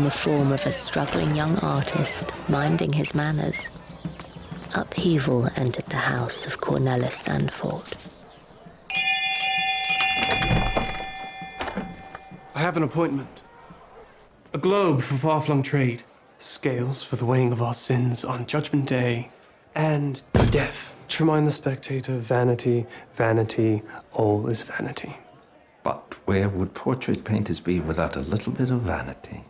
the form of a struggling young artist minding his manners, upheaval entered the house of Cornelis Sandford. I have an appointment. A globe for far-flung trade, scales for the weighing of our sins on Judgment Day, and death to remind the spectator, vanity, vanity, all is vanity. But where would portrait painters be without a little bit of vanity?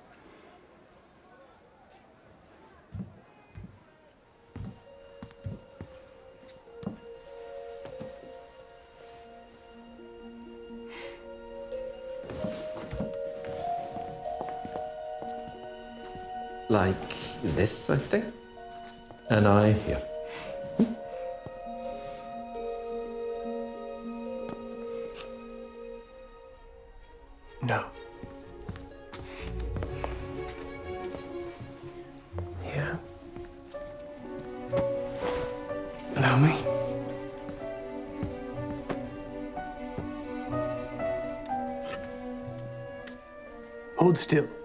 Like this, I think. And I here. No. Here. Allow me. Hold still.